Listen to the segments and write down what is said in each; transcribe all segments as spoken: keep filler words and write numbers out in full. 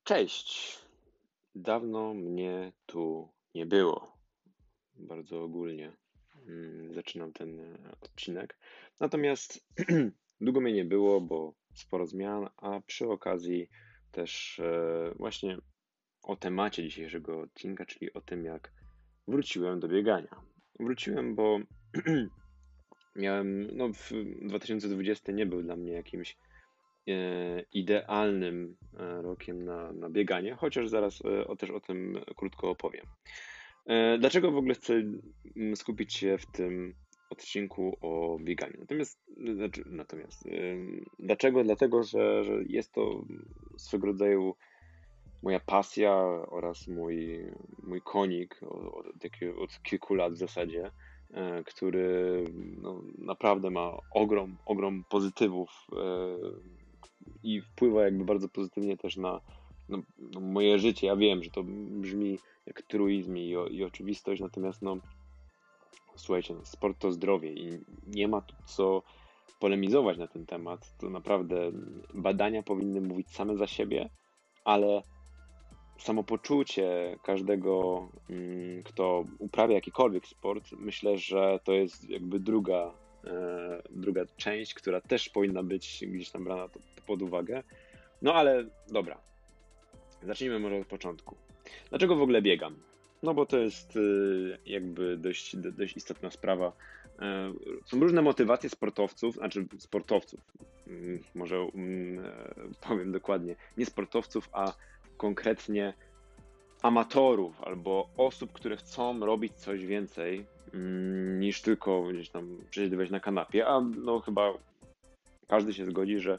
Cześć. Dawno mnie tu nie było. Bardzo ogólnie mm, zaczynam ten e, odcinek. Natomiast długo mnie nie było, bo sporo zmian, a przy okazji też e, właśnie o temacie dzisiejszego odcinka, czyli o tym, jak wróciłem do biegania. Wróciłem, bo miałem, no w dwa tysiące dwudziesty nie był dla mnie jakimś e, idealnym e, rokiem na, na bieganie, chociaż zaraz e, o, też o tym krótko opowiem. E, Dlaczego w ogóle chcę mm, skupić się w tym odcinku o bieganiu? Natomiast, znaczy, natomiast ym, dlaczego? Dlatego, że, że jest to swego rodzaju moja pasja oraz mój, mój konik od, od, jakiego- od kilku lat w zasadzie, e, który no, naprawdę ma ogrom, ogrom pozytywów e, i wpływa jakby bardzo pozytywnie też na, no, no moje życie. Ja wiem, że to brzmi jak truizm i, o- i oczywistość, natomiast no słuchajcie, no, sport to zdrowie i nie ma tu co polemizować na ten temat. To naprawdę badania powinny mówić same za siebie, ale samopoczucie każdego, mm, kto uprawia jakikolwiek sport, myślę, że to jest jakby druga, e, druga część, która też powinna być gdzieś tam brana to- to pod uwagę. No ale dobra, zacznijmy może od początku. Dlaczego w ogóle biegam? No bo to jest y, jakby dość, do- dość istotna sprawa. E, Są różne motywacje sportowców, znaczy sportowców, mm, może mm, e, powiem dokładnie, nie sportowców, a konkretnie amatorów albo osób, które chcą robić coś więcej mm, niż tylko gdzieś tam przesiedywać na kanapie, a no chyba każdy się zgodzi, że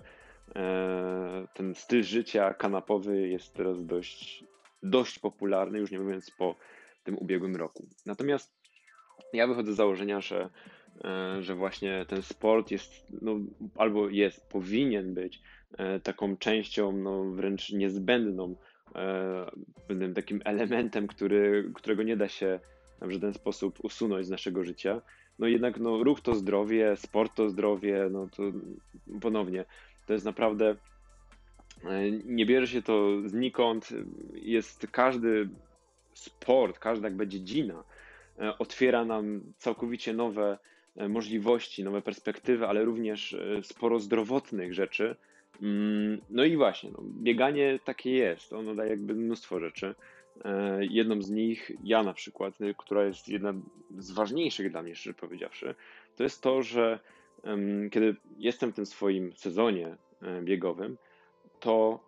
e, ten styl życia kanapowy jest teraz dość, dość popularny, już nie mówiąc po tym ubiegłym roku. Natomiast ja wychodzę z założenia, że, e, że właśnie ten sport jest, no, albo jest, powinien być e, taką częścią, no, wręcz niezbędną, e, pewnym takim elementem, który, którego nie da się w żaden sposób usunąć z naszego życia. No jednak no, ruch to zdrowie, sport to zdrowie, no to ponownie, to jest naprawdę, e, nie bierze się to znikąd, jest każdy sport, każda jakby dziedzina e, otwiera nam całkowicie nowe e, możliwości, nowe perspektywy, ale również e, sporo zdrowotnych rzeczy. Mm, No i właśnie, no, bieganie takie jest, ono daje jakby mnóstwo rzeczy. E, Jedną z nich, ja na przykład, y, która jest jedna z ważniejszych dla mnie, szczerze powiedziawszy, to jest to, że em, kiedy jestem w tym swoim sezonie e, biegowym, to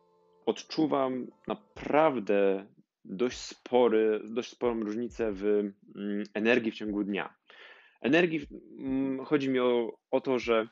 odczuwam naprawdę dość spory, dość sporą różnicę w mm, energii w ciągu dnia. Energii, w- mm, chodzi mi o, o to, że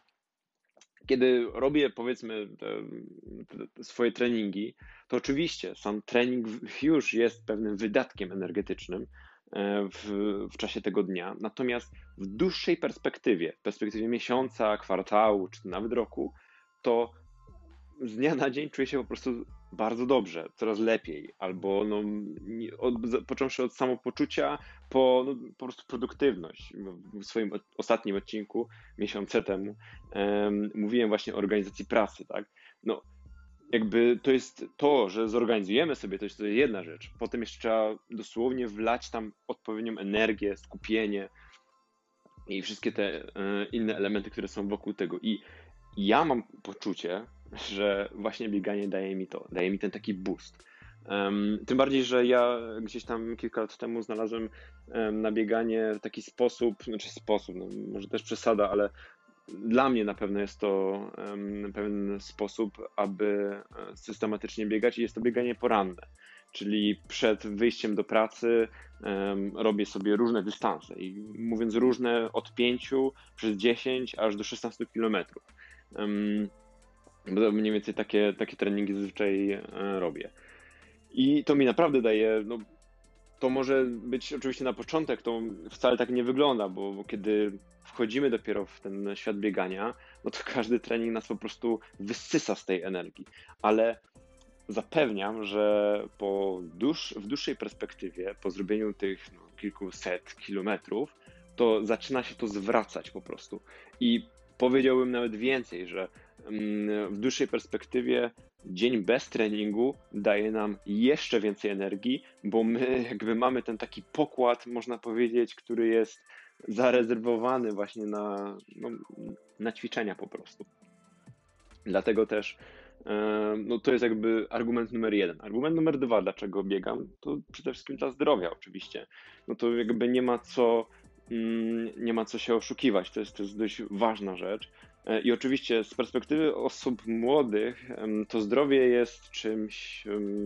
kiedy robię powiedzmy te, te swoje treningi, to oczywiście sam trening w- już jest pewnym wydatkiem energetycznym e, w, w czasie tego dnia. Natomiast w dłuższej perspektywie, w perspektywie miesiąca, kwartału czy nawet roku, to z dnia na dzień czuję się po prostu bardzo dobrze, coraz lepiej, albo no, nie- od, począwszy od samopoczucia po no, po prostu produktywność. W swoim od- ostatnim odcinku, miesiące temu, em, mówiłem właśnie o organizacji pracy, tak? No, jakby to jest to, że zorganizujemy sobie, to jest, to jest jedna rzecz. Potem jeszcze trzeba dosłownie wlać tam odpowiednią energię, skupienie i wszystkie te e, inne elementy, które są wokół tego. I ja mam poczucie, że właśnie bieganie daje mi to, daje mi ten taki boost. Em, tym bardziej, że ja gdzieś tam kilka lat temu znalazłem em, na bieganie w taki sposób, znaczy sposób, no, może też przesada, ale dla mnie na pewno jest to em, pewien sposób, aby e, systematycznie biegać i jest to bieganie poranne. Czyli przed wyjściem do pracy em, robię sobie różne dystanse i mówiąc różne od pięciu przez dziesięć aż do szesnastu kilometrów. Em, bo mniej więcej takie, takie treningi zazwyczaj e, robię. I to mi naprawdę daje, no, to może być oczywiście na początek, to wcale tak nie wygląda, bo, bo kiedy wchodzimy dopiero w ten świat biegania, no to każdy trening nas po prostu wysysa z tej energii. Ale zapewniam, że po dłuż, w dłuższej perspektywie, po zrobieniu tych no, kilkuset kilometrów, to zaczyna się to zwracać po prostu. I powiedziałbym nawet więcej, że w dłuższej perspektywie dzień bez treningu daje nam jeszcze więcej energii, bo my jakby mamy ten taki pokład, można powiedzieć, który jest zarezerwowany właśnie na, no, na ćwiczenia po prostu. Dlatego też no, to jest jakby argument numer jeden. Argument numer dwa, dlaczego biegam, to przede wszystkim dla zdrowia oczywiście. No to jakby nie ma co, nie ma co się oszukiwać, to jest, to jest dość ważna rzecz. I oczywiście z perspektywy osób młodych to zdrowie jest czymś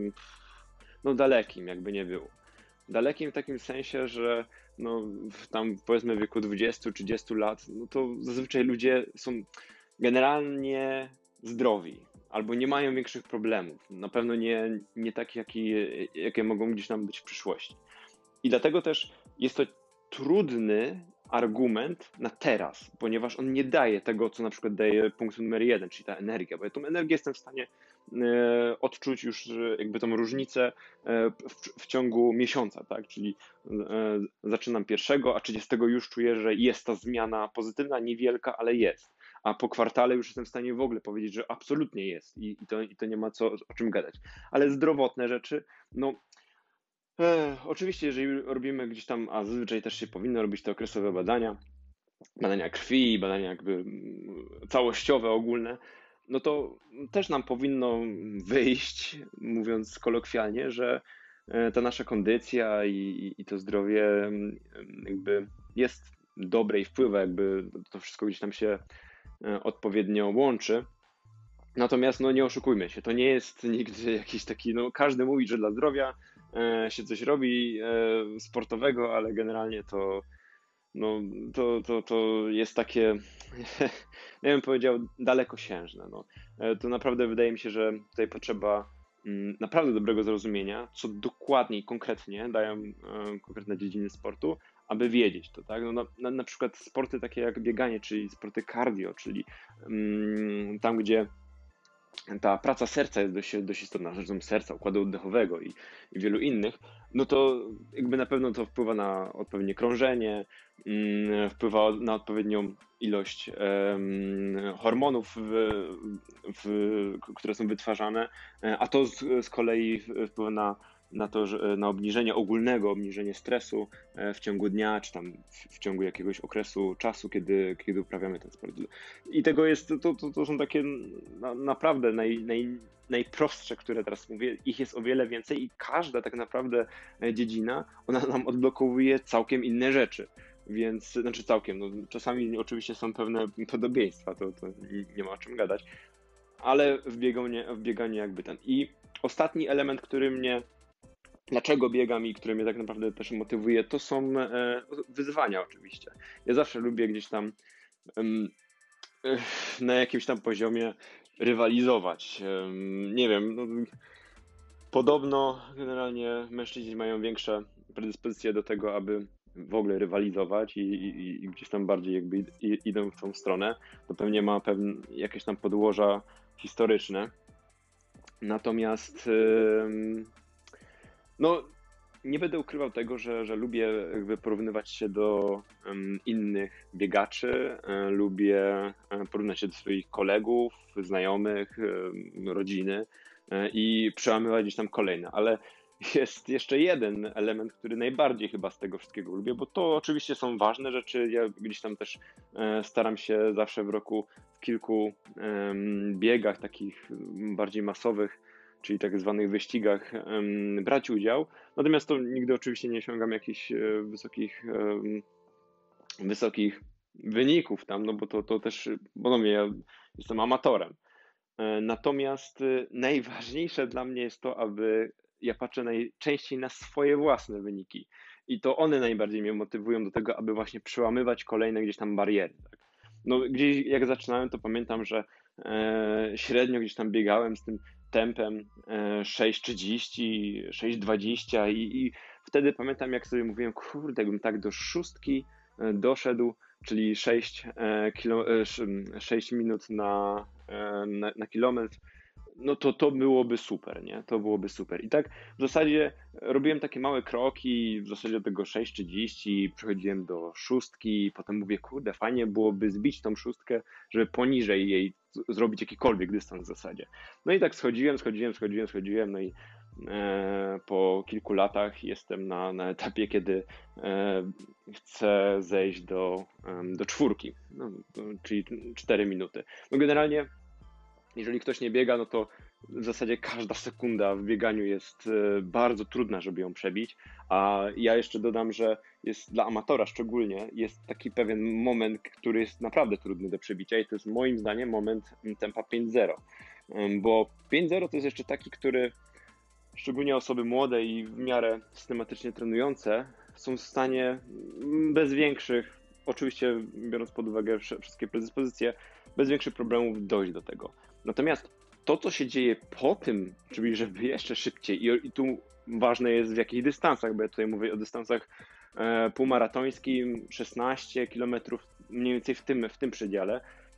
no, dalekim, jakby nie było. Dalekim w takim sensie, że no, w tam powiedzmy w wieku dwudziestu trzydziestu lat, no to zazwyczaj ludzie są generalnie zdrowi albo nie mają większych problemów. Na pewno nie, nie takie, jakie, jakie mogą gdzieś tam być w przyszłości. I dlatego też jest to trudny argument na teraz, ponieważ on nie daje tego, co na przykład daje punkt numer jeden, czyli ta energia, bo ja tą energię jestem w stanie e, odczuć już jakby tą różnicę e, w, w ciągu miesiąca, tak, czyli e, zaczynam pierwszego, a trzydziestego już czuję, że jest ta zmiana pozytywna, niewielka, ale jest, a po kwartale już jestem w stanie w ogóle powiedzieć, że absolutnie jest i, i, to, i to nie ma co, o czym gadać, ale zdrowotne rzeczy, no E, oczywiście, jeżeli robimy gdzieś tam, a zazwyczaj też się powinno robić te okresowe badania, badania krwi, badania jakby mm, całościowe, ogólne, no to też nam powinno wyjść, mówiąc kolokwialnie, że e, ta nasza kondycja i, i to zdrowie mm, jakby jest dobre i wpływa, jakby to wszystko gdzieś tam się e, odpowiednio łączy. Natomiast no nie oszukujmy się, to nie jest nigdy jakiś taki, no każdy mówi, że dla zdrowia e, się coś robi e, sportowego, ale generalnie to, no, to, to, to jest takie, ja bym powiedział, dalekosiężne. No. E, to naprawdę wydaje mi się, że tutaj potrzeba mm, naprawdę dobrego zrozumienia, co dokładnie i konkretnie dają e, konkretne dziedziny sportu, aby wiedzieć to, tak? No, na, na, na przykład sporty takie jak bieganie, czyli sporty cardio, czyli mm, tam, gdzie ta praca serca jest dość, dość istotna, zresztą serca, układu oddechowego i, i wielu innych, no to jakby na pewno to wpływa na odpowiednie krążenie, mm, wpływa na odpowiednią ilość em, hormonów, w, w, które są wytwarzane, a to z, z kolei wpływa na na to, że na obniżenie ogólnego, obniżenie stresu w ciągu dnia, czy tam w, w ciągu jakiegoś okresu czasu, kiedy, kiedy uprawiamy ten sport. I tego jest, to, to, to są takie na, naprawdę naj, naj, najprostsze, które teraz mówię, ich jest o wiele więcej i każda tak naprawdę dziedzina, ona nam odblokowuje całkiem inne rzeczy. Więc, znaczy całkiem, no, czasami oczywiście są pewne podobieństwa, to, to nie ma o czym gadać, ale w bieganiu, w bieganiu jakby ten. I ostatni element, który mnie Dlaczego biegam i które mnie tak naprawdę też motywuje, to są e, wyzwania oczywiście. Ja zawsze lubię gdzieś tam em, e, na jakimś tam poziomie rywalizować. Em, nie wiem, no, podobno generalnie mężczyźni mają większe predyspozycje do tego, aby w ogóle rywalizować i, i, i gdzieś tam bardziej jakby id- idą w tą stronę. To pewnie ma pewne jakieś tam podłoża historyczne. Natomiast em, no, nie będę ukrywał tego, że, że lubię jakby porównywać się do um, innych biegaczy, e, lubię e, porównać się do swoich kolegów, znajomych, e, rodziny e, i przełamywać gdzieś tam kolejne, ale jest jeszcze jeden element, który najbardziej chyba z tego wszystkiego lubię, bo to oczywiście są ważne rzeczy, ja gdzieś tam też e, staram się zawsze w roku w kilku em, biegach takich bardziej masowych, czyli tak zwanych wyścigach, brać udział. Natomiast to nigdy oczywiście nie osiągam jakichś e, wysokich, wysokich wyników tam, no bo to, to też, ponownie ja jestem amatorem. E, Natomiast e, najważniejsze dla mnie jest to, aby ja patrzę najczęściej na swoje własne wyniki i to one najbardziej mnie motywują do tego, aby właśnie przełamywać kolejne gdzieś tam bariery. Tak? No gdzieś jak zaczynałem, to pamiętam, że e, średnio gdzieś tam biegałem z tym tempem e, sześć trzydzieści, sześć dwadzieścia i, i wtedy pamiętam, jak sobie mówiłem, kurde, jakbym tak do szóstki e, doszedł, czyli sześć, e, kilo, e, sześć minut na, e, na, na kilometr, no to to byłoby super, nie? To byłoby super. I tak w zasadzie robiłem takie małe kroki, w zasadzie do tego sześć trzydzieści, przechodziłem do szóstki, potem mówię, kurde, fajnie byłoby zbić tą szóstkę, żeby poniżej jej zrobić jakikolwiek dystans w zasadzie. No i tak schodziłem, schodziłem, schodziłem, schodziłem, no i e, po kilku latach jestem na, na etapie, kiedy e, chcę zejść do, em, do czwórki, no, czyli cztery minuty. No generalnie jeżeli ktoś nie biega, no to w zasadzie każda sekunda w bieganiu jest e, bardzo trudna, żeby ją przebić, a ja jeszcze dodam, że jest dla amatora szczególnie, jest taki pewien moment, który jest naprawdę trudny do przebicia i to jest moim zdaniem moment tempa pięć zero, Em, bo pięć zero to jest jeszcze taki, który szczególnie osoby młode i w miarę systematycznie trenujące są w stanie mm, bez większych, oczywiście biorąc pod uwagę wsze- wszystkie predyspozycje, bez większych problemów dojść do tego. Natomiast to, co się dzieje po tym, czyli żeby jeszcze szybciej, i, i tu ważne jest w jakich dystansach, bo ja tutaj mówię o dystansach e, półmaratońskim, szesnaście kilometrów, mniej więcej w tym, w tym przedziale,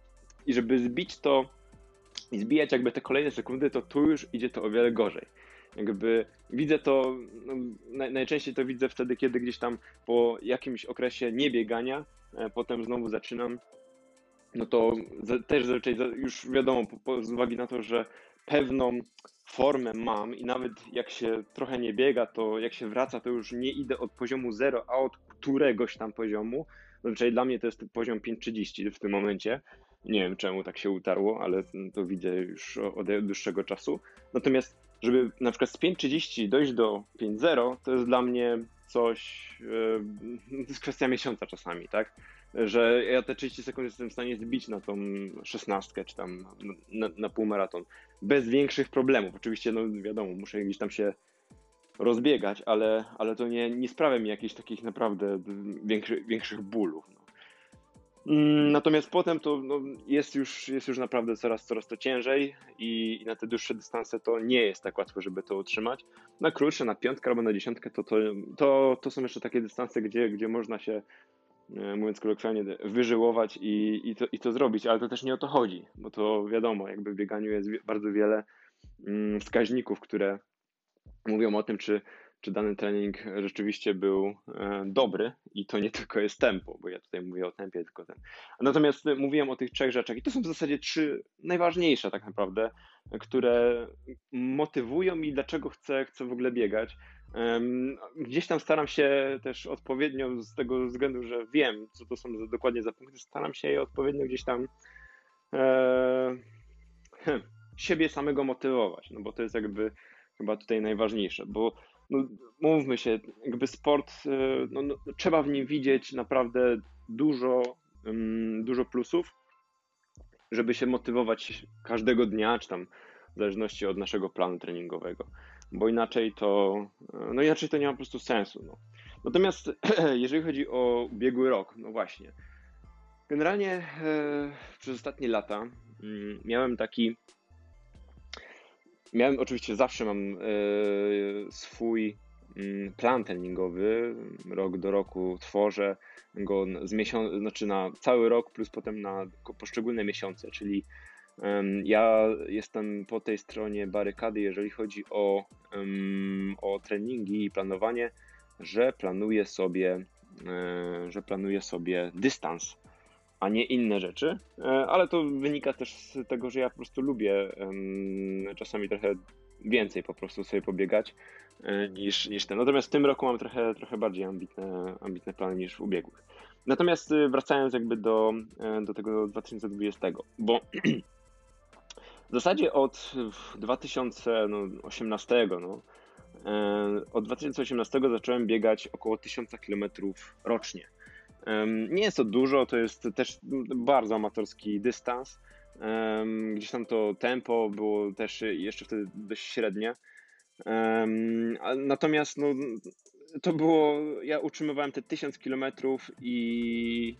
i żeby zbić to i zbijać jakby te kolejne sekundy, to tu już idzie to o wiele gorzej. Jakby widzę to, no, naj, najczęściej to widzę wtedy, kiedy gdzieś tam po jakimś okresie niebiegania, e, potem znowu zaczynam, no to za, też zazwyczaj za, już wiadomo, po, po, z uwagi na to, że pewną formę mam i nawet jak się trochę nie biega, to jak się wraca, to już nie idę od poziomu zero, a od któregoś tam poziomu. Zazwyczaj dla mnie to jest poziom pięć trzydzieści w tym momencie. Nie wiem czemu tak się utarło, ale to widzę już od dłuższego czasu. Natomiast żeby na przykład z pięć trzydzieści dojść do pięć zero, to jest dla mnie coś, yy, to jest kwestia miesiąca czasami, tak? Że ja te trzydzieści sekund jestem w stanie zbić na tą szesnastkę, czy tam na, na półmaraton, bez większych problemów. Oczywiście, no wiadomo, muszę gdzieś tam się rozbiegać, ale, ale to nie, nie sprawia mi jakichś takich naprawdę większy, większych bólów. No. Natomiast potem to no, jest, już, jest już naprawdę coraz, coraz to ciężej i, i na te dłuższe dystanse to nie jest tak łatwo, żeby to utrzymać. Na krótsze, na piątkę albo na dziesiątkę to, to, to, to są jeszcze takie dystanse, gdzie, gdzie można się, mówiąc kolokwialnie, wyżyłować i, i, to, i to zrobić, ale to też nie o to chodzi, bo to wiadomo, jakby w bieganiu jest bardzo wiele wskaźników, które mówią o tym, czy, czy dany trening rzeczywiście był e, dobry i to nie tylko jest tempo, bo ja tutaj mówię o tempie, tylko ten. Natomiast mówiłem o tych trzech rzeczach i to są w zasadzie trzy najważniejsze tak naprawdę, które motywują mi, dlaczego chcę, chcę w ogóle biegać. Um, gdzieś tam staram się też odpowiednio z tego względu, że wiem, co to są za, dokładnie za punkty, staram się je odpowiednio gdzieś tam e, siebie samego motywować, no bo to jest jakby chyba tutaj najważniejsze, bo no, mówmy się, jakby sport, no, no, trzeba w nim widzieć naprawdę dużo, um, dużo plusów, żeby się motywować każdego dnia, czy tam w zależności od naszego planu treningowego, bo inaczej to, no inaczej to nie ma po prostu sensu. No. Natomiast jeżeli chodzi o ubiegły rok, no właśnie, generalnie e, przez ostatnie lata mm, miałem taki Miałem oczywiście, zawsze mam e, swój mm, plan treningowy, rok do roku tworzę go z miesiąc, znaczy na cały rok plus potem na poszczególne miesiące, czyli em, ja jestem po tej stronie barykady, jeżeli chodzi o, em, o treningi i planowanie, że planuję sobie, e, że planuję sobie dystans, a nie inne rzeczy, ale to wynika też z tego, że ja po prostu lubię czasami trochę więcej po prostu sobie pobiegać niż, niż ten. Natomiast w tym roku mam trochę, trochę bardziej ambitne, ambitne plany niż w ubiegłych. Natomiast wracając jakby do, do tego dwa tysiące dwudziestego, bo w zasadzie od dwa tysiące osiemnastego, no, od dwa tysiące osiemnastego zacząłem biegać około tysiąc kilometrów rocznie. Nie jest to dużo, to jest też bardzo amatorski dystans. Gdzieś tam to tempo było też jeszcze wtedy dość średnie. Natomiast no, to było, ja utrzymywałem te tysiąc kilometrów i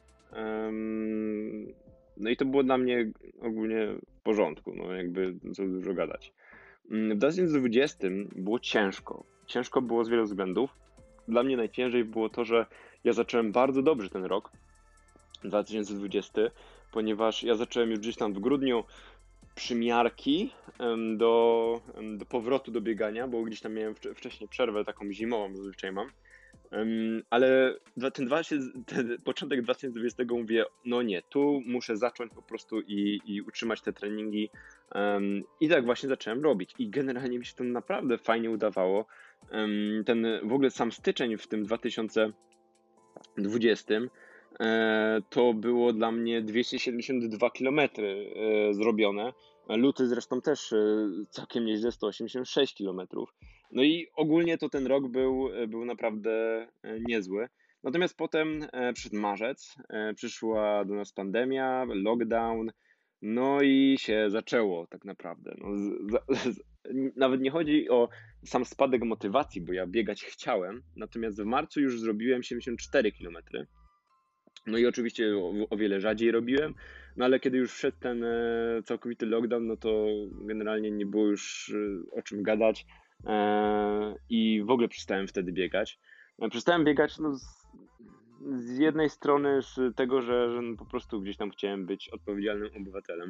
no i to było dla mnie ogólnie w porządku, no jakby co dużo gadać. W dwa tysiące dwudziestym było ciężko. Ciężko było z wielu względów. Dla mnie najciężej było to, że ja zacząłem bardzo dobrze ten rok, dwa tysiące dwudziesty, ponieważ ja zacząłem już gdzieś tam w grudniu, przymiarki em, do, em, do powrotu do biegania, bo gdzieś tam miałem wcz- wcześniej przerwę taką zimową, zazwyczaj mam. Em, Ale dwa- ten, dwa tysiące, ten początek dwa tysiące dwudziestego mówię, no nie, tu muszę zacząć po prostu i, i utrzymać te treningi. Em, I tak właśnie zacząłem robić. I generalnie mi się to naprawdę fajnie udawało. Em, Ten w ogóle sam styczeń w tym dwa tysiące dwudziestym e, to było dla mnie dwieście siedemdziesiąt dwa kilometry e, zrobione. Luty zresztą też e, całkiem nieźle, sto osiemdziesiąt sześć kilometrów. No i ogólnie to ten rok był, był naprawdę e, niezły. Natomiast potem e, przyszedł marzec, e, przyszła do nas pandemia, lockdown, no i się zaczęło tak naprawdę. No, z, z, z, nawet nie chodzi o sam spadek motywacji, bo ja biegać chciałem, natomiast w marcu już zrobiłem siedemdziesiąt cztery kilometry. No i oczywiście o, o wiele rzadziej robiłem, no ale kiedy już wszedł ten e, całkowity lockdown, no to generalnie nie było już e, o czym gadać e, i w ogóle przestałem wtedy biegać. E, przestałem biegać no, z, z jednej strony z tego, że, że no po prostu gdzieś tam chciałem być odpowiedzialnym obywatelem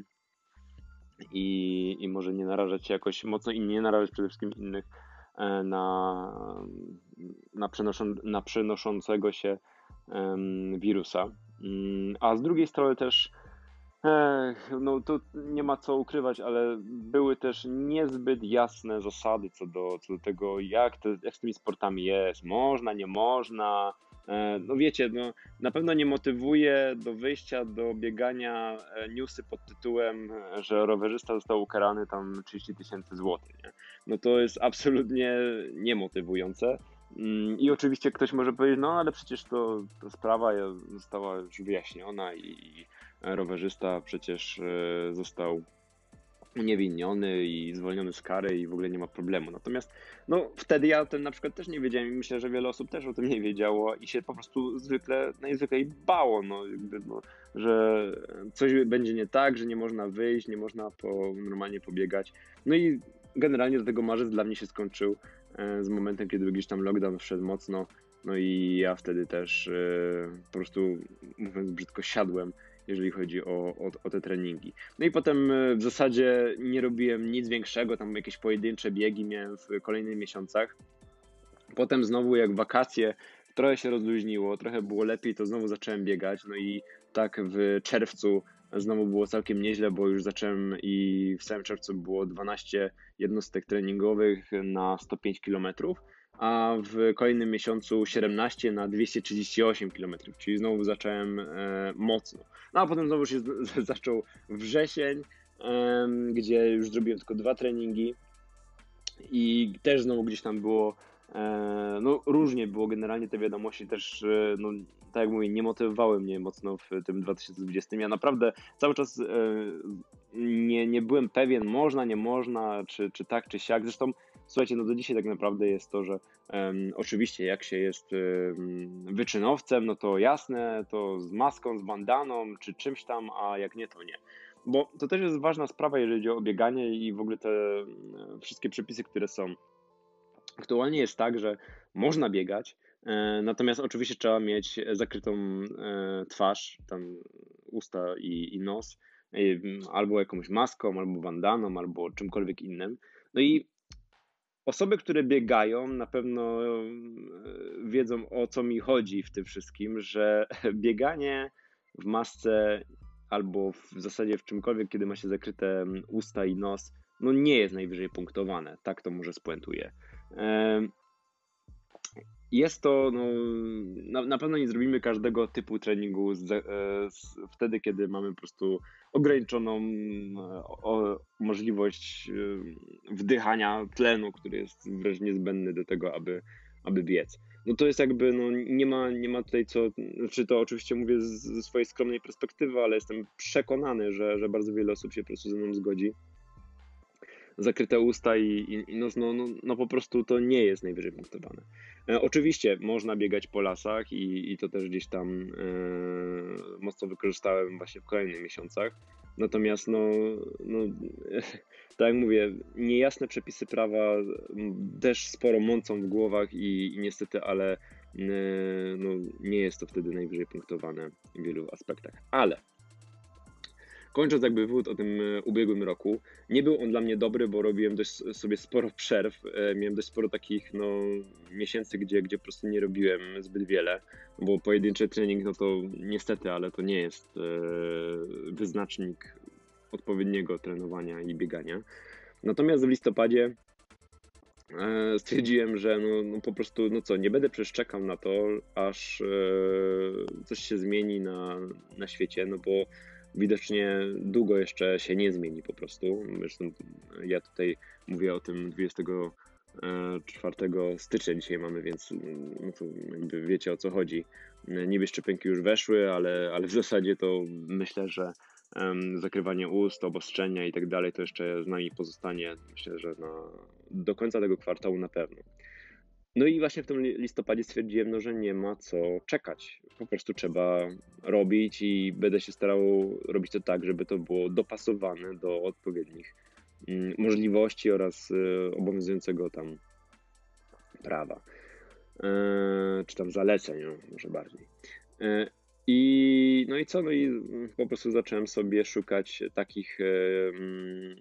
i, i może nie narażać się jakoś mocno i nie narażać przede wszystkim innych e, na, na, przenoszą, na przenoszącego się em, wirusa. Mm, A z drugiej strony też, ech, no to nie ma co ukrywać, ale były też niezbyt jasne zasady co do, co do tego, jak, te, jak z tymi sportami jest. Można, nie można. E, No wiecie, no, na pewno nie motywuje do wyjścia do biegania e, newsy pod tytułem, e, że rowerzysta został ukarany tam trzydzieści tysięcy złotych. Nie? No to jest absolutnie niemotywujące. Mm, I oczywiście ktoś może powiedzieć, no ale przecież to, to sprawa została już wyjaśniona i, i rowerzysta przecież e, został uniewinniony i zwolniony z kary i w ogóle nie ma problemu. Natomiast no wtedy ja o tym na przykład też nie wiedziałem i myślę, że wiele osób też o tym nie wiedziało i się po prostu zwykle, najzwyklej bało, no, jakby, no, że coś będzie nie tak, że nie można wyjść, nie można po, normalnie pobiegać. No i generalnie do tego marzec dla mnie się skończył e, z momentem, kiedy gdzieś tam lockdown wszedł mocno, no i ja wtedy też e, po prostu, mówiąc brzydko, siadłem, jeżeli chodzi o, o, o te treningi. No i potem e, w zasadzie nie robiłem nic większego, tam jakieś pojedyncze biegi miałem w kolejnych miesiącach. Potem znowu jak wakacje, trochę się rozluźniło, trochę było lepiej, to znowu zacząłem biegać, no i tak w czerwcu znowu było całkiem nieźle, bo już zacząłem i w samym czerwcu było dwanaście jednostek treningowych na sto pięć kilometrów, a w kolejnym miesiącu siedemnaście na dwieście trzydzieści osiem kilometrów, czyli znowu zacząłem e, mocno. No a potem znowu się z, z, zaczął wrzesień, e, gdzie już zrobiłem tylko dwa treningi i też znowu gdzieś tam było, e, no różnie było generalnie te wiadomości też, e, no tak jak mówię, nie motywowały mnie mocno w tym dwa tysiące dwudziestym. Ja naprawdę cały czas e, nie, nie byłem pewien, można, nie można, czy, czy tak, czy siak. Zresztą słuchajcie, no do dzisiaj tak naprawdę jest to, że em, oczywiście jak się jest em, wyczynowcem, no to jasne, to z maską, z bandaną, czy czymś tam, a jak nie, to nie. Bo to też jest ważna sprawa, jeżeli chodzi o bieganie i w ogóle te e, wszystkie przepisy, które są. Aktualnie jest tak, że można biegać, e, natomiast oczywiście trzeba mieć zakrytą e, twarz, tam usta i, i nos, e, albo jakąś maską, albo bandaną, albo czymkolwiek innym. No i osoby, które biegają, na pewno e, wiedzą, o co mi chodzi w tym wszystkim, że bieganie w masce albo w zasadzie w czymkolwiek, kiedy ma się zakryte usta i nos, no nie jest najwyżej punktowane. Tak to może spuentuję. E, Jest to, no, na, na pewno nie zrobimy każdego typu treningu z, e, z, wtedy, kiedy mamy po prostu ograniczoną e, o, możliwość e, wdychania tlenu, który jest wręcz niezbędny do tego, aby, aby biec. No to jest jakby, no nie ma, nie ma tutaj co, znaczy to oczywiście mówię z- ze swojej skromnej perspektywy, ale jestem przekonany, że, że bardzo wiele osób się po prostu ze mną zgodzi. Zakryte usta i, i, i nos, no, no, no po prostu to nie jest najwyżej punktowane. E, oczywiście można biegać po lasach i, i to też gdzieś tam e, mocno wykorzystałem właśnie w kolejnych miesiącach. Natomiast no, no tak jak mówię, niejasne przepisy prawa m, też sporo mącą w głowach i, i niestety, ale e, no, nie jest to wtedy najwyżej punktowane w wielu aspektach. Ale Kończąc jakby wywód o tym e, ubiegłym roku, nie był on dla mnie dobry, bo robiłem dość sobie sporo przerw. E, Miałem dość sporo takich no, miesięcy, gdzie, gdzie po prostu nie robiłem zbyt wiele, bo pojedynczy trening, no to niestety, ale to nie jest e, wyznacznik odpowiedniego trenowania i biegania. Natomiast w listopadzie e, stwierdziłem, że no, no po prostu, no co, nie będę przecież czekał na to, aż e, coś się zmieni na, na świecie, no bo widocznie długo jeszcze się nie zmieni po prostu. Zresztą ja tutaj mówię o tym dwudziestego czwartego stycznia dzisiaj mamy, więc no to jakby wiecie, o co chodzi. Niby szczepionki już weszły, ale, ale w zasadzie to myślę, że em, zakrywanie ust, obostrzenia i tak dalej to jeszcze z nami pozostanie, myślę, że na, do końca tego kwartału na pewno. No i właśnie w tym li- listopadzie stwierdziłem, no, że nie ma co czekać. Po prostu trzeba robić i będę się starał robić to tak, żeby to było dopasowane do odpowiednich mm, możliwości oraz y, obowiązującego tam prawa, e, czy tam zaleceń, no, może bardziej. E, I no i co? No i mm, po prostu zacząłem sobie szukać takich, e, mm,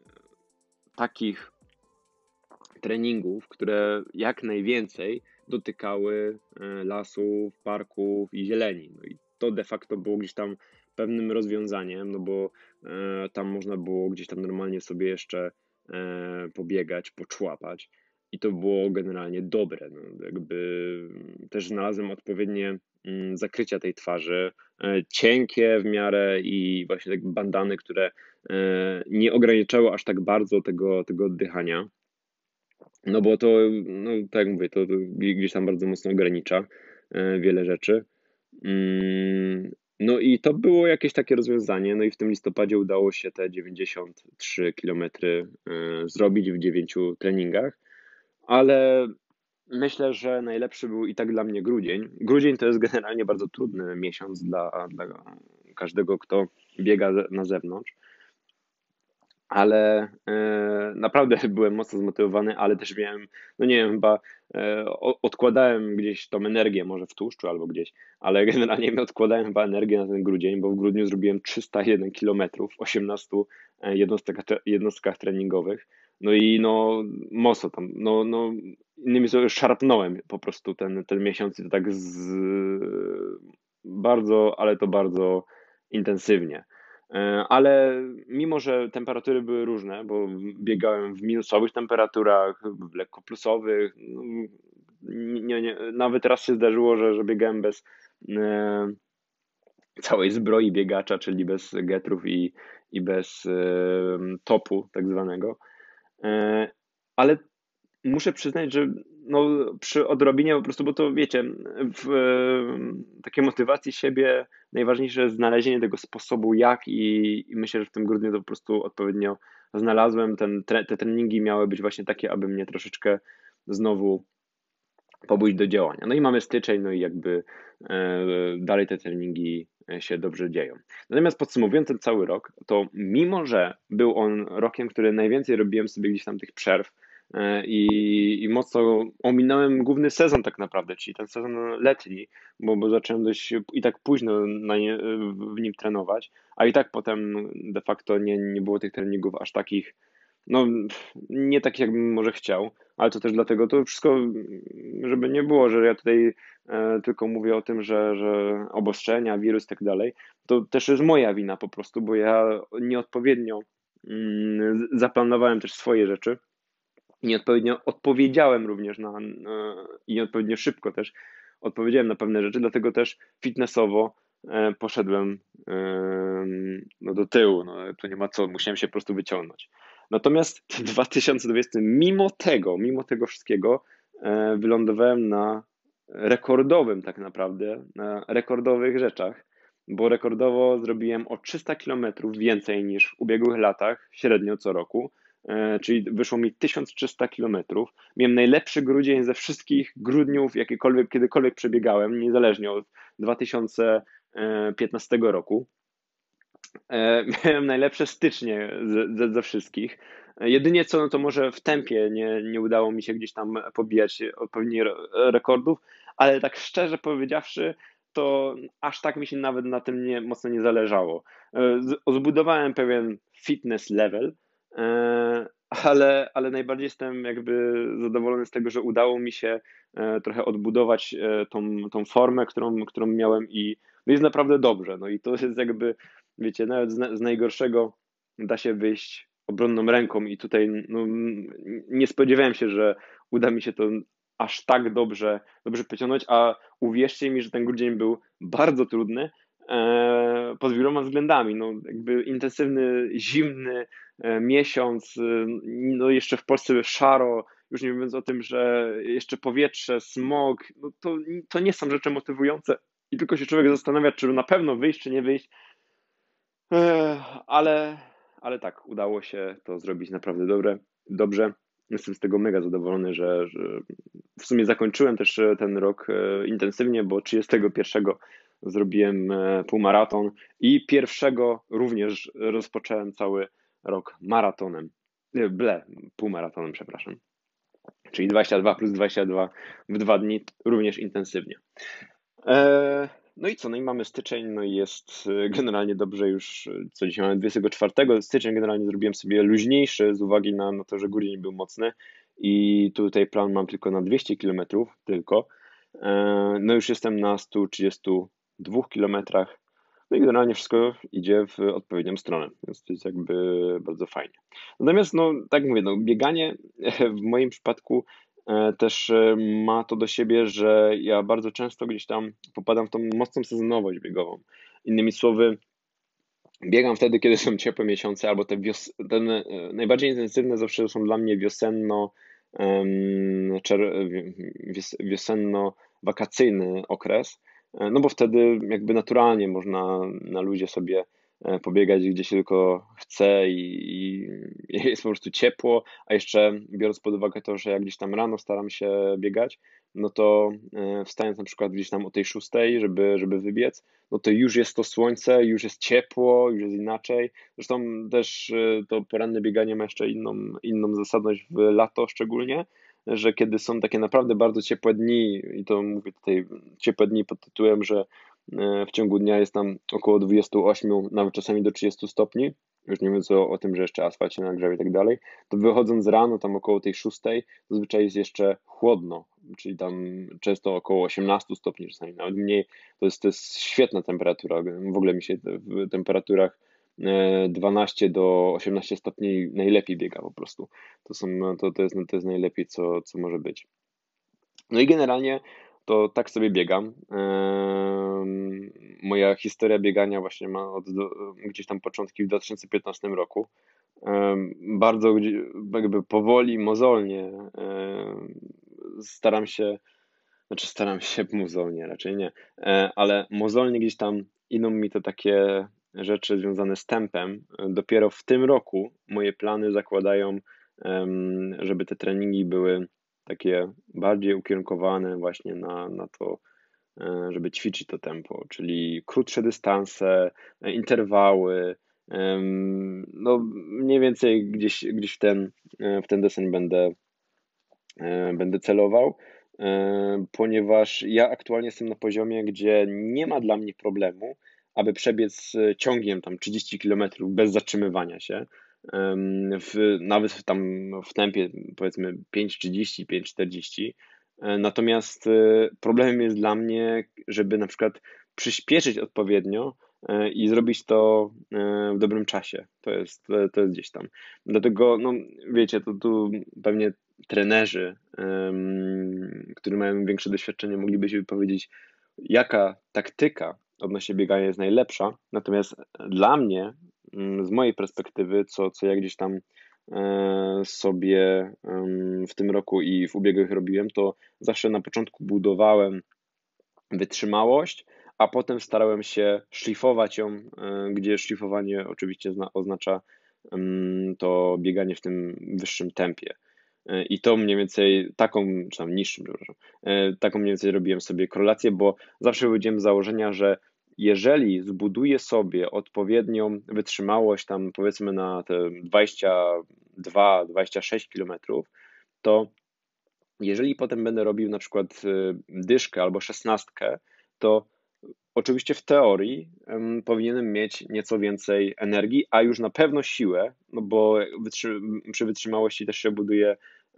takich treningów, które jak najwięcej dotykały e, lasów, parków i zieleni. No i to de facto było gdzieś tam pewnym rozwiązaniem, no bo e, tam można było gdzieś tam normalnie sobie jeszcze e, pobiegać, poczłapać i to było generalnie dobre. No, jakby też znalazłem odpowiednie mm, zakrycia tej twarzy, e, cienkie w miarę i właśnie tak bandany, które e, nie ograniczały aż tak bardzo tego, tego oddychania. No bo to, no tak jak mówię, to, to gdzieś tam bardzo mocno ogranicza e, wiele rzeczy. Mm, No i to było jakieś takie rozwiązanie. No i w tym listopadzie udało się te dziewięćdziesiąt trzy kilometry e, zrobić w dziewięciu treningach, ale myślę, że najlepszy był i tak dla mnie grudzień. Grudzień to jest generalnie bardzo trudny miesiąc dla, dla każdego, kto biega ze- na zewnątrz, ale e, naprawdę byłem mocno zmotywowany, ale też miałem, no nie wiem, chyba e, o- odkładałem gdzieś tą energię, może w tłuszczu albo gdzieś, ale generalnie odkładałem chyba energię na ten grudzień, bo w grudniu zrobiłem trzysta jeden kilometrów w osiemnastu e, jednostkach, tre- jednostkach treningowych. No i no mocno tam, no, no innymi słowy szarpnąłem po prostu ten, ten miesiąc i to tak z bardzo, ale to bardzo intensywnie. E, Ale mimo, że temperatury były różne, bo biegałem w minusowych temperaturach, w lekko plusowych, no, nie, nie, nawet raz się zdarzyło, że, że biegałem bez e, całej zbroi biegacza, czyli bez getrów i, i bez e, topu tak zwanego. E, ale muszę przyznać, że no, przy odrobinie po prostu, bo to wiecie, w e, takiej motywacji siebie najważniejsze jest znalezienie tego sposobu jak i, i myślę, że w tym grudniu to po prostu odpowiednio znalazłem. Ten, tre, te treningi miały być właśnie takie, aby mnie troszeczkę znowu pobudzić do działania. No i mamy styczeń, no i jakby e, dalej te treningi się dobrze dzieją. Natomiast podsumowując ten cały rok, to mimo, że był on rokiem, który najwięcej robiłem sobie gdzieś tam tych przerw e, i, i mocno ominąłem główny sezon tak naprawdę, czyli ten sezon letni, bo, bo zacząłem dość i tak późno na nie, w nim trenować, a i tak potem de facto nie, nie było tych treningów aż takich, no nie takich jakbym może chciał, ale to też dlatego, to wszystko, żeby nie było, że ja tutaj e, tylko mówię o tym, że, że obostrzenia, wirus i tak dalej, to też jest moja wina po prostu, bo ja nieodpowiednio mm, zaplanowałem też swoje rzeczy, nieodpowiednio odpowiedziałem również na, na i nieodpowiednio szybko też odpowiedziałem na pewne rzeczy, dlatego też fitnessowo e, poszedłem e, no, do tyłu, no, to nie ma co, musiałem się po prostu wyciągnąć. Natomiast w dwa tysiące dwudziestym, mimo tego, mimo tego wszystkiego, e, wylądowałem na rekordowym tak naprawdę, na rekordowych rzeczach, bo rekordowo zrobiłem o trzysta kilometrów więcej niż w ubiegłych latach, średnio co roku, e, czyli wyszło mi tysiąc trzysta kilometrów. Miałem najlepszy grudzień ze wszystkich grudniów, jakiekolwiek, kiedykolwiek przebiegałem, niezależnie od dwa tysiące piętnastego roku. E, Miałem najlepsze stycznie ze, ze, ze wszystkich. E, Jedynie co, no to może w tempie nie, nie udało mi się gdzieś tam pobijać odpowiednich re- rekordów, ale tak szczerze powiedziawszy, to aż tak mi się nawet na tym nie, mocno nie zależało. Zbudowałem pewien fitness level, ale, ale najbardziej jestem jakby zadowolony z tego, że udało mi się trochę odbudować tą, tą formę, którą, którą miałem i no jest naprawdę dobrze. No i to jest jakby, wiecie, nawet z, z najgorszego da się wyjść obronną ręką i tutaj no, nie spodziewałem się, że uda mi się to aż tak dobrze, dobrze pociągnąć, a uwierzcie mi, że ten grudzień był bardzo trudny e, pod wieloma względami. No, jakby intensywny, zimny e, miesiąc, e, no jeszcze w Polsce szaro, już nie mówiąc o tym, że jeszcze powietrze, smog, no to, to nie są rzeczy motywujące i tylko się człowiek zastanawia, czy na pewno wyjść, czy nie wyjść. E, ale, ale tak, udało się to zrobić naprawdę dobre, dobrze. Jestem z tego mega zadowolony, że, że w sumie zakończyłem też ten rok intensywnie, bo trzydziestego pierwszego zrobiłem półmaraton i pierwszego również rozpocząłem cały rok maratonem. Ble, półmaratonem, przepraszam. Czyli dwadzieścia dwa plus dwadzieścia dwa w dwa dni, również intensywnie. Eee, no i co, no i mamy styczeń, no i jest generalnie dobrze już, co dzisiaj mamy dwudziestego czwartego styczeń, generalnie zrobiłem sobie luźniejszy z uwagi na, na to, że grudzień był mocny i tutaj plan mam tylko na dwieście kilometrów, tylko. Eee, no już jestem na stu trzydziestu dwóch kilometrach, no i generalnie wszystko idzie w odpowiednią stronę, więc to jest jakby bardzo fajnie. Natomiast, no tak mówię, no bieganie w moim przypadku też ma to do siebie, że ja bardzo często gdzieś tam popadam w tą mocną sezonowość biegową. Innymi słowy, biegam wtedy, kiedy są ciepłe miesiące, albo te, wios- te najbardziej intensywne zawsze są dla mnie wiosenno, czer- wios- wiosenno-wakacyjny okres, no bo wtedy jakby naturalnie można na luzie sobie pobiegać gdzie się tylko chce i, i jest po prostu ciepło, a jeszcze biorąc pod uwagę to, że jak gdzieś tam rano staram się biegać, no to wstając na przykład gdzieś tam o tej szóstej, żeby, żeby wybiec, no to już jest to słońce, już jest ciepło, już jest inaczej. Zresztą też to poranne bieganie ma jeszcze inną, inną zasadność w lato szczególnie, że kiedy są takie naprawdę bardzo ciepłe dni, i to mówię tutaj ciepłe dni pod tytułem, że w ciągu dnia jest tam około dwadzieścia osiem, nawet czasami do trzydziestu stopni, już nie mówiąc o, o tym, że jeszcze asfalt się nagrzewa i tak dalej, to wychodząc rano tam około tej szóstej, zazwyczaj jest jeszcze chłodno, czyli tam często około osiemnastu stopni, czasami nawet mniej. To jest, to jest świetna temperatura. W ogóle mi się w temperaturach dwanaście do osiemnastu stopni najlepiej biega po prostu. To, są, to, to, jest, to jest najlepiej, co, co może być. No i generalnie to tak sobie biegam. Moja historia biegania właśnie ma od, gdzieś tam początki w dwa tysiące piętnastym roku. Bardzo jakby powoli, mozolnie staram się, znaczy staram się mozolnie, raczej nie, ale mozolnie gdzieś tam idą mi to takie rzeczy związane z tempem. Dopiero w tym roku moje plany zakładają, żeby te treningi były takie bardziej ukierunkowane właśnie na, na to, żeby ćwiczyć to tempo, czyli krótsze dystanse, interwały, no mniej więcej gdzieś, gdzieś w ten, w ten deseń będę, będę celował, ponieważ ja aktualnie jestem na poziomie, gdzie nie ma dla mnie problemu, aby przebiec ciągiem tam trzydzieści kilometrów bez zatrzymywania się, w, nawet tam w tempie powiedzmy pięć trzydzieści, pięć czterdzieści. Natomiast problemem jest dla mnie, żeby na przykład przyspieszyć odpowiednio i zrobić to w dobrym czasie. To jest, to jest gdzieś tam. Dlatego, no wiecie, to tu pewnie trenerzy, którzy mają większe doświadczenie, mogliby się wypowiedzieć, jaka taktyka odnośnie biegania jest najlepsza. Natomiast dla mnie, z mojej perspektywy, co, co ja gdzieś tam sobie w tym roku i w ubiegłych robiłem, to zawsze na początku budowałem wytrzymałość, a potem starałem się szlifować ją, gdzie szlifowanie oczywiście oznacza to bieganie w tym wyższym tempie. I to mniej więcej taką, czy tam niższym, przepraszam, taką mniej więcej robiłem sobie korelację, bo zawsze wychodziłem z założenia, że jeżeli zbuduję sobie odpowiednią wytrzymałość tam powiedzmy na te dwadzieścia dwa dwadzieścia sześć kilometrów, to jeżeli potem będę robił na przykład dyszkę albo szesnastkę, to oczywiście w teorii em, powinienem mieć nieco więcej energii, a już na pewno siłę, no bo wytrzy przy wytrzymałości też się buduje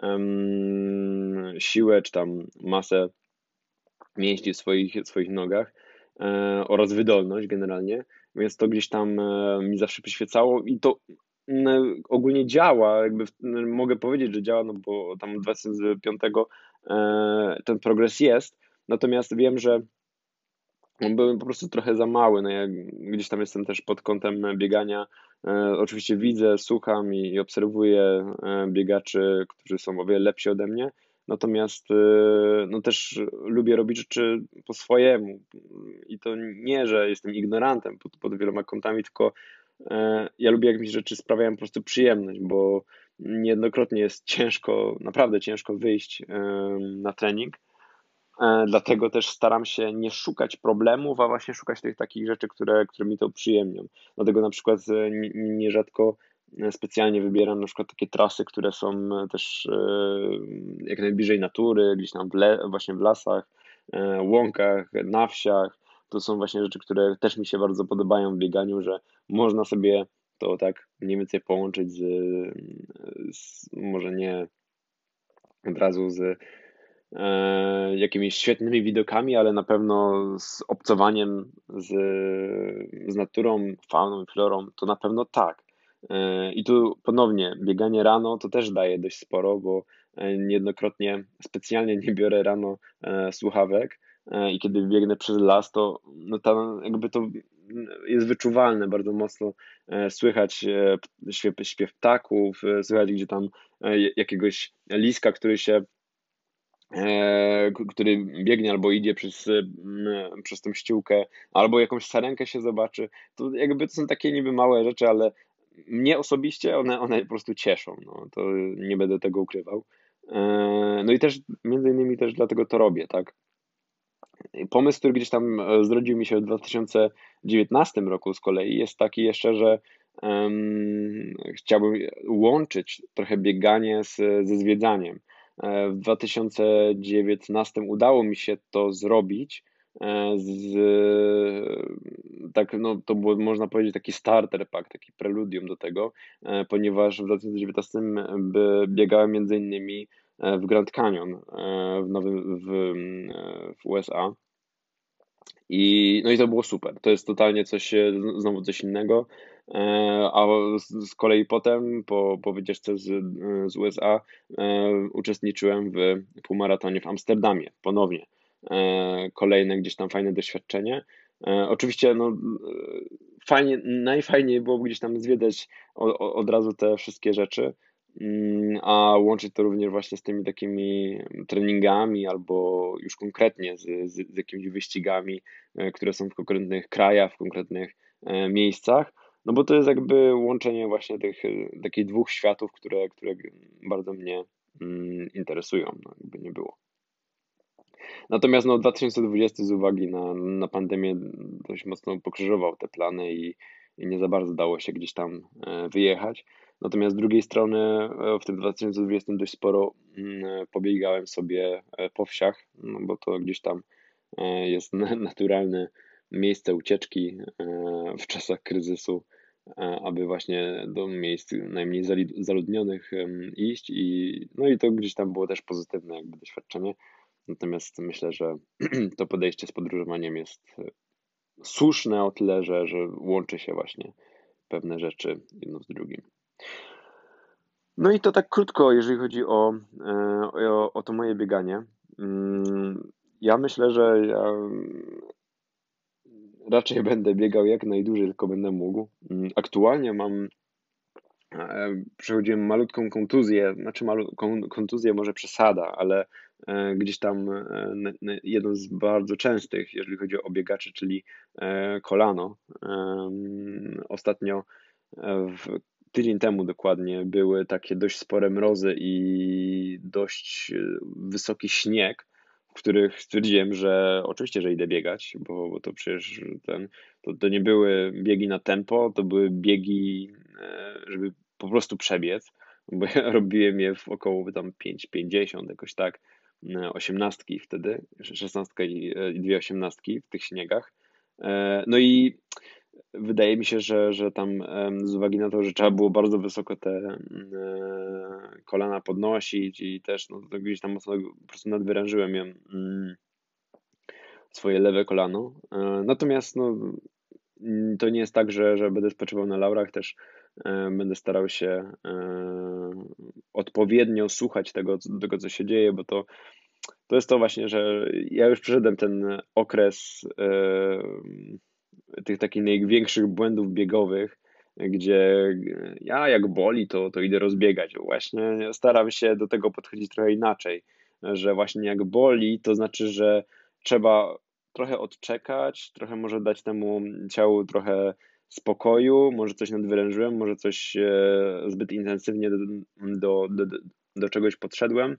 em, siłę czy tam masę mięśni w swoich, w swoich nogach e, oraz wydolność generalnie, więc to gdzieś tam e, mi zawsze przyświecało i to mm, ogólnie działa, jakby w, m, mogę powiedzieć, że działa, no bo tam od dwa tysiące piątego e, ten progres jest, natomiast wiem, że on był po prostu trochę za mały. No ja gdzieś tam jestem też pod kątem biegania. E, oczywiście widzę, słucham i, i obserwuję e, biegaczy, którzy są o wiele lepsi ode mnie. Natomiast e, no też lubię robić rzeczy po swojemu. I to nie, że jestem ignorantem pod, pod wieloma kątami, tylko e, ja lubię, jak mi rzeczy sprawiają po prostu przyjemność, bo niejednokrotnie jest ciężko, naprawdę ciężko wyjść e, na trening. E, Dlatego też staram się nie szukać problemów, a właśnie szukać tych takich rzeczy, które, które mi to uprzyjemnią. Dlatego na przykład e, ni- nierzadko e, specjalnie wybieram na przykład takie trasy, które są e, też e, jak najbliżej natury, gdzieś tam w le, właśnie w lasach, e, łąkach, na wsiach. To są właśnie rzeczy, które też mi się bardzo podobają w bieganiu, że można sobie to tak mniej więcej połączyć z, z może nie od razu z e, jakimiś świetnymi widokami, ale na pewno z obcowaniem z, z naturą, fauną i florą, to na pewno tak. E, I tu ponownie bieganie rano to też daje dość sporo, bo e, niejednokrotnie specjalnie nie biorę rano e, słuchawek e, i kiedy biegnę przez las, to no tam jakby to jest wyczuwalne bardzo mocno. E, Słychać e, śpiew, śpiew ptaków, e, słychać gdzie tam e, jakiegoś liska, który się e, k- który biegnie albo idzie przez, mm, przez tą ściółkę, albo jakąś sarenkę się zobaczy. To jakby to są takie niby małe rzeczy, ale mnie osobiście one, one po prostu cieszą. No, to nie będę tego ukrywał. E, No i też między innymi też dlatego to robię, tak? I pomysł, który gdzieś tam e, zrodził mi się w dwa tysiące dziewiętnastym roku z kolei, jest taki jeszcze, że em, chciałbym łączyć trochę bieganie z, ze zwiedzaniem. E, W dwa tysiące dziewiętnastym udało mi się to zrobić. e, Z, tak, no, to było, można powiedzieć, taki starter pack, taki preludium do tego, e, ponieważ w dwa tysiące dziewiętnastym by- biegałem między innymi e, w Grand Canyon e, w, nowym, w, e, w U S A. I, no i to było super. To jest totalnie coś, e, znowu coś innego. E, A z, z kolei potem, po, po wycieczce z, e, z U S A, e, uczestniczyłem w półmaratonie w Amsterdamie ponownie. E, Kolejne gdzieś tam fajne doświadczenie. E, Oczywiście, no, e, fajnie, najfajniej było gdzieś tam zwiedzać o, o, od razu te wszystkie rzeczy, mm, a łączyć to również właśnie z tymi takimi treningami albo już konkretnie z, z, z jakimiś wyścigami, e, które są w konkretnych krajach, w konkretnych e, miejscach. No bo to jest jakby łączenie właśnie tych e, takich dwóch światów, które, które bardzo mnie mm, interesują, no jakby nie było. Natomiast no dwa tysiące dwudziesty z uwagi na, na pandemię dość mocno pokrzyżował te plany i, i nie za bardzo dało się gdzieś tam e, wyjechać. Natomiast z drugiej strony e, w tym dwa tysiące dwudziestym dość sporo mm, pobiegałem sobie e, po wsiach, no bo to gdzieś tam e, jest na- naturalne miejsce ucieczki e, w czasach kryzysu, e, aby właśnie do miejsc najmniej zali- zaludnionych em, iść i no i to gdzieś tam było też pozytywne jakby doświadczenie. Natomiast myślę, że to podejście z podróżowaniem jest e, słuszne o tyle, że, że łączy się właśnie pewne rzeczy jedno z drugim. No i to tak krótko, jeżeli chodzi o, e, o, o to moje bieganie. Mm, Ja myślę, że ja raczej będę biegał jak najdłużej, tylko będę mógł. Mm, Aktualnie mam E, przechodziłem malutką kontuzję, znaczy malutką kontuzję może przesada, ale e, gdzieś tam e, n- n- jedną z bardzo częstych, jeżeli chodzi o biegaczy, czyli e, kolano. Em, Ostatnio e, w tydzień temu dokładnie były takie dość spore mrozy i dość e, wysoki śnieg, w których stwierdziłem, że oczywiście, że idę biegać, bo, bo to przecież ten, to, to nie były biegi na tempo, to były biegi, e, żeby po prostu przebiec, bo ja robiłem je w około tam pięć pięćdziesiąt jakoś tak, e, osiemnastki wtedy, szesnastka i, e, i dwie osiemnastki w tych śniegach. No i wydaje mi się, że, że tam z uwagi na to, że trzeba było bardzo wysoko te e, kolana podnosić i też no, to gdzieś tam mocno po prostu nadwyrężyłem ją, mm, swoje lewe kolano. E, Natomiast no, mm, to nie jest tak, że, że będę spoczywał na laurach, też e, będę starał się e, odpowiednio słuchać tego, co- tego, co się dzieje, bo to, to jest to właśnie, że ja już przeszedłem ten okres e, tych takich największych błędów biegowych, gdzie ja jak boli, to, to idę rozbiegać. Właśnie staram się do tego podchodzić trochę inaczej, że właśnie jak boli, to znaczy, że trzeba trochę odczekać, trochę może dać temu ciału trochę spokoju, może coś nadwyrężyłem, może coś e, zbyt intensywnie do, do, do, do czegoś podszedłem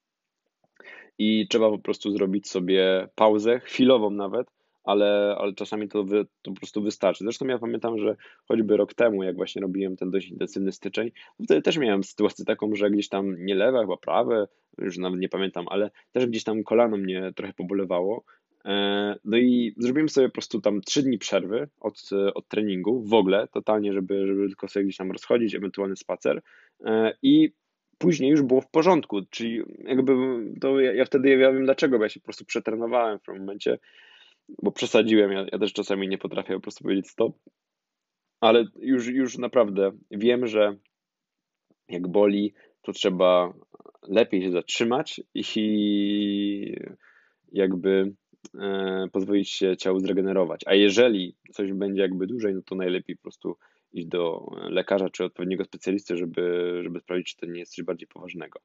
i trzeba po prostu zrobić sobie pauzę, chwilową nawet, ale, ale czasami to, wy, to po prostu wystarczy. Zresztą ja pamiętam, że choćby rok temu, jak właśnie robiłem ten dość intensywny styczeń, to wtedy też miałem sytuację taką, że gdzieś tam nie lewe, chyba prawe, już nawet nie pamiętam, ale też gdzieś tam kolano mnie trochę pobolewało. E, No i zrobiłem sobie po prostu tam trzy dni przerwy od, od treningu, w ogóle, totalnie, żeby, żeby tylko sobie gdzieś tam rozchodzić, ewentualny spacer. E, I później już było w porządku, czyli jakby to ja, ja wtedy ja wiem dlaczego, bo ja się po prostu przetrenowałem w tym momencie, bo przesadziłem, ja, ja też czasami nie potrafię po prostu powiedzieć stop, ale już, już naprawdę wiem, że jak boli, to trzeba lepiej się zatrzymać i jakby e, pozwolić się ciału zregenerować. A jeżeli coś będzie jakby dłużej, no to najlepiej po prostu iść do lekarza czy odpowiedniego specjalisty, żeby, żeby sprawdzić, czy to nie jest coś bardziej poważnego.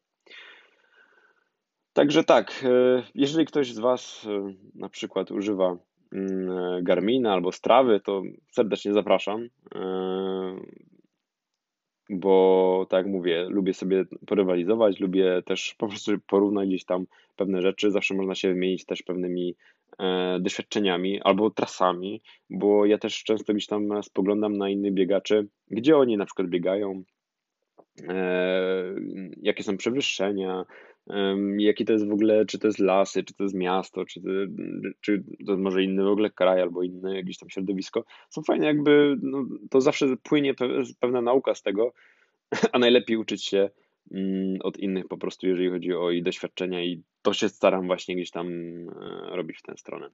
Także tak, e, jeżeli ktoś z Was e, na przykład używa mm, e, Garmina albo Strawy, to serdecznie zapraszam, e, bo tak jak mówię, lubię sobie porywalizować, lubię też po prostu porównać gdzieś tam pewne rzeczy. Zawsze można się wymienić też pewnymi e, doświadczeniami albo trasami, bo ja też często gdzieś tam spoglądam na innych biegaczy, gdzie oni na przykład biegają, e, jakie są przewyższenia, em, jaki to jest w ogóle, czy to jest lasy, czy to jest miasto, czy to, czy to jest może inny w ogóle kraj albo inne jakieś tam środowisko. Są fajne jakby, no, to zawsze płynie pe- pewna nauka z tego, a najlepiej uczyć się mm, od innych po prostu, jeżeli chodzi o ich doświadczenia i to się staram właśnie gdzieś tam e, robić w tę stronę.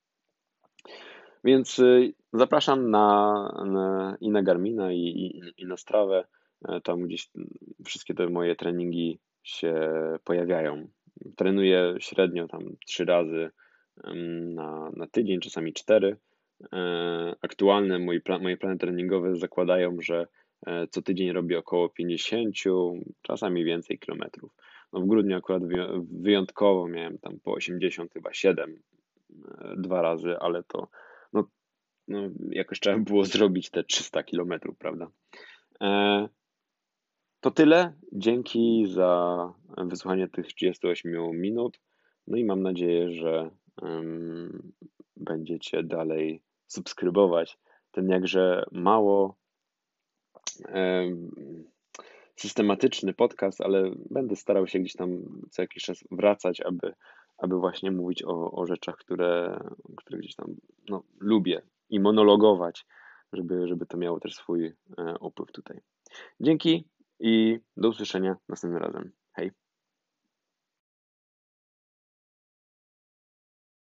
Więc y, zapraszam na, na, i na Garmina, i, i, i na Strawę. E, Tam gdzieś wszystkie te moje treningi się pojawiają. Trenuję średnio tam trzy razy em, na, na tydzień, czasami cztery. E, Aktualne moi pla- moje plany treningowe zakładają, że e, co tydzień robię około pięćdziesiąt, czasami więcej kilometrów. No w grudniu akurat wyją- wyjątkowo miałem tam po osiemdziesiąt, chyba siedem e, dwa razy, ale to no, no, jakoś trzeba było zrobić te trzysta kilometrów, prawda? E, To tyle. Dzięki za wysłuchanie tych trzydziestu ośmiu minut. No i mam nadzieję, że em, będziecie dalej subskrybować ten jakże mało em, systematyczny podcast, ale będę starał się gdzieś tam co jakiś czas wracać, aby, aby właśnie mówić o, o rzeczach, które, które gdzieś tam no, lubię i monologować, żeby, żeby to miało też swój e, upływ tutaj. Dzięki i do usłyszenia następnym razem. Hej.